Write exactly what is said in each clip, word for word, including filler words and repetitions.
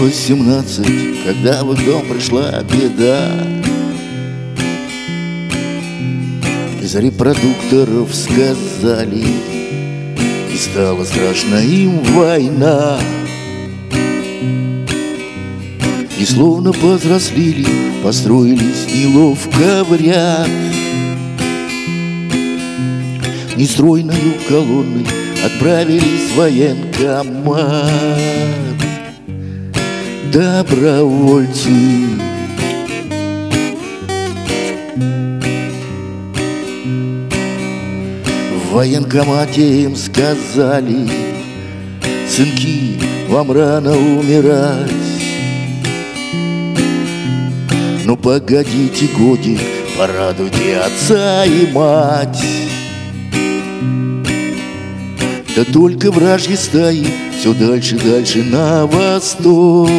исполнилось семнадцать, когда в их дом пришла беда. Из репродукторов сказали, и стала страшна им война. И словно повзрослели, построились неловко в ряд. Нестройною колонной отправились в военкомат добровольцы. В военкомате им сказали: сынки, вам рано умирать. Ну погодите годик, порадуйте отца и мать. Да только вражьи стаи все дальше, дальше на восток.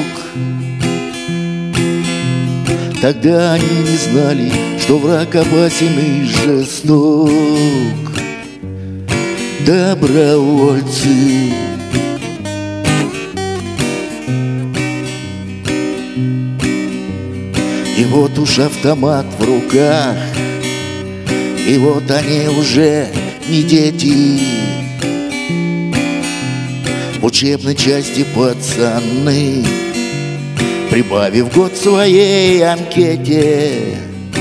Тогда они не знали, что враг опасен и жесток. Добровольцы. И вот уж автомат в руках, и вот они уже не дети. В учебной части пацаны, прибавив год своей анкете.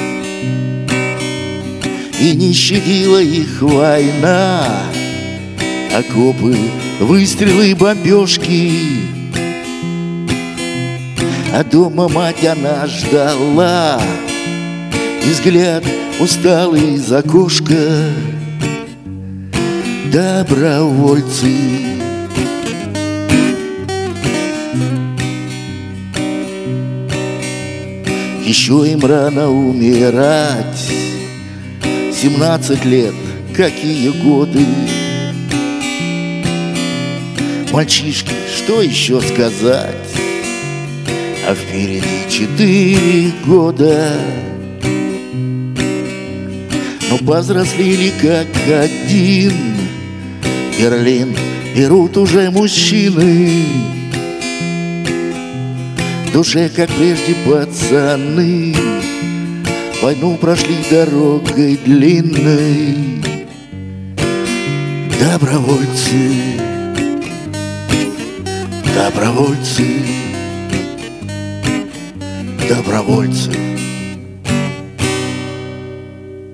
И не щадила их война, окопы, выстрелы, бомбежки. А дома мать она ждала, и взгляд усталый из окошка. Добровольцы. Еще им рано умирать. Семнадцать лет, какие годы. Мальчишки, что еще сказать? А впереди четыре года. Но повзрослели как один. Берлин берут уже мужчины. В душе, как прежде, пацаны войну прошли дорогой длинной. Добровольцы. Добровольцы. Добровольцы.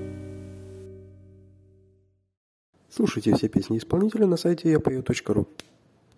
Слушайте все песни исполнителя на сайте я пою точка ру.